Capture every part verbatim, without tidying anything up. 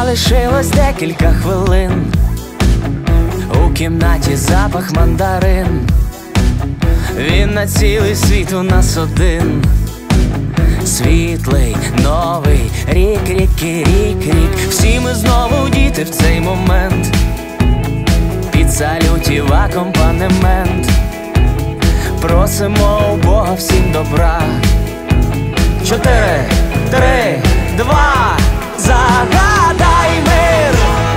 Залишилось декілька хвилин, у кімнаті запах мандарин. Він на цілий світ у нас один. Світлий, новий рік, ріки, рік, рік. Всі ми знову діти в цей момент. Під салютів акомпанемент. Просимо у Бога всім добра. Чотири, три, два. Загадай мир,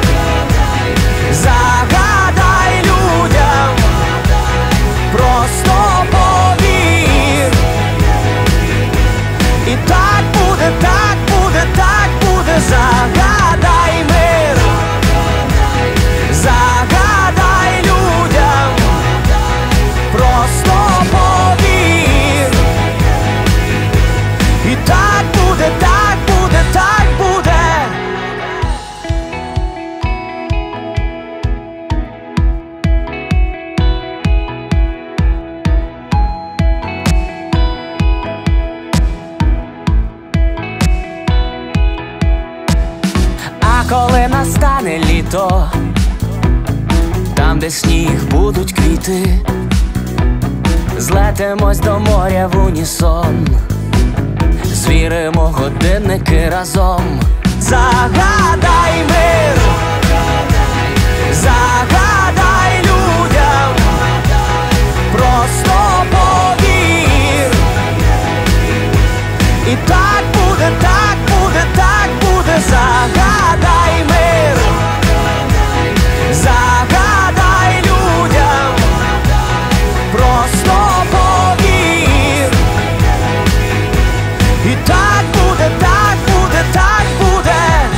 загадай людям, просто повір. І так буде, так буде, так буде. Загадай мир, загадай людям, просто повір. І так буде, так буде, так буде. Коли настане літо, там, де сніг, будуть квіти, злетимось до моря в унісон, звіримо годинники разом. Загадай мир, загадай людям, просто повір. І так буде, так буде, так буде. Загадай мир, загадай людям, просто повір. І так буде, так буде, так буде.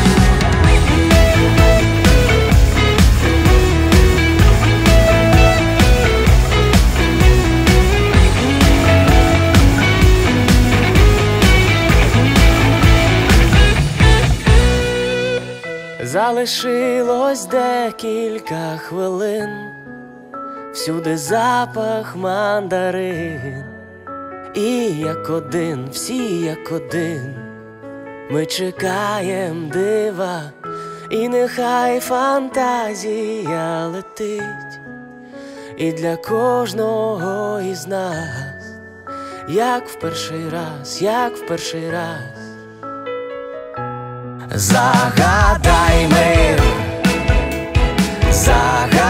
Залишилось декілька хвилин, всюди запах мандарин. І як один, всі як один, ми чекаєм дива. І нехай фантазія летить, і для кожного із нас, як в перший раз, як в перший раз. Загадай мир, загадай